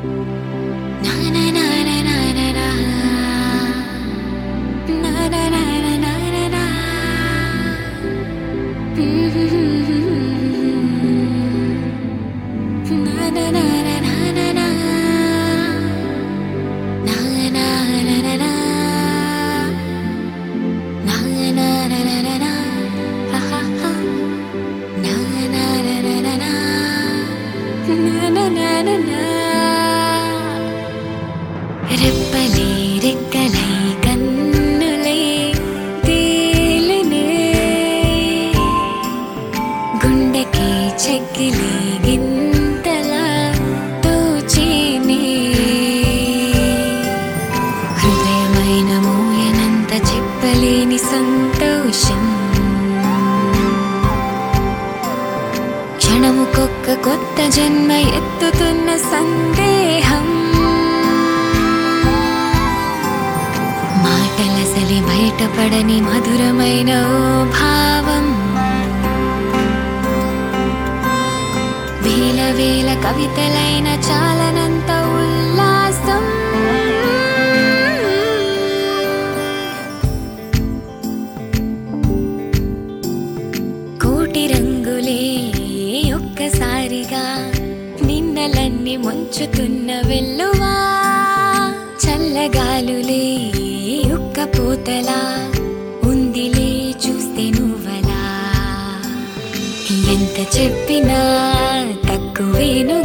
రెప్పలే రెక్కలై కన్నులై తేలినే గుండెకి చెక్కిలి గింతలా తోచేనే హృదయమైన మోయనంత చెప్పలేని సంతోషం క్షణముకొక్క కొత్త జన్మ ఎత్తుతున్న సందేహం మాటలసలి బయటపడని మధురమైన ఓ భావం వేల వేల కవితలైన చాలనంత ఉల్లాసం కోటి రంగులే ఒక్కసారిగా నిన్నలన్నీ ముంచుతున్న వెల్లువా చల్లగాలులే ఉక్కపోతలా ఉందిలే చూస్తే నువ్వలా ఎంత చెప్పినా తక్కువేను